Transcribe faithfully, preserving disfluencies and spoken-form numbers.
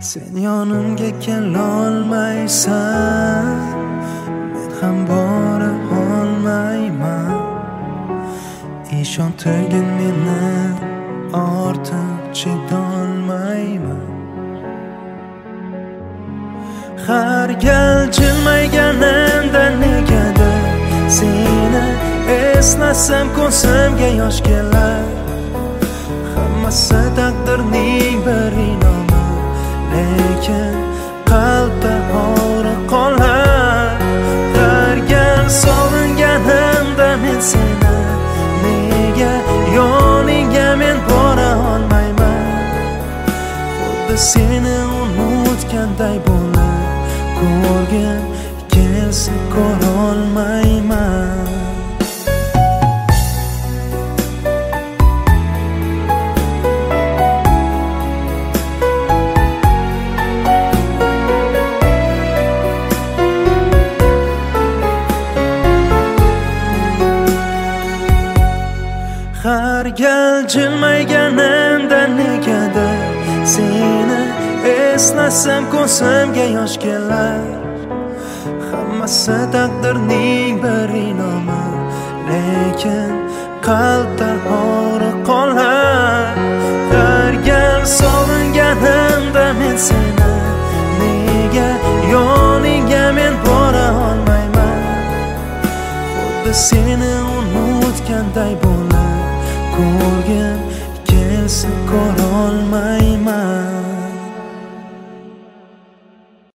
Sen yonimga kelolmaysan, men ham bora olmayman. Ishontirgin meni, ortiq chidolmayman. Har gal jilmayganimda negadir seni eslasam ko'zimga yosh kelar. Hammasi taqdirning bir inomi, lekin qalbda og'riq qolar. Har gal sog'inganimda men seni, nega yoningga men bora olmayman. Xuddi seni unutganday bo'lib ko'rgim kelsa ko'rolmayman. Har gal jilmayganimda negadir seni eslasam ko'zimga yosh kelar. Hammasi taqdirning bir inomi, lekin qalbda og'riq qolar. Har gal sog'inganimda men seni, nega yoningga men bora olmayman. Xuddi seni unutganday bo'lib ko'rgim kelsa ko'rolmayman.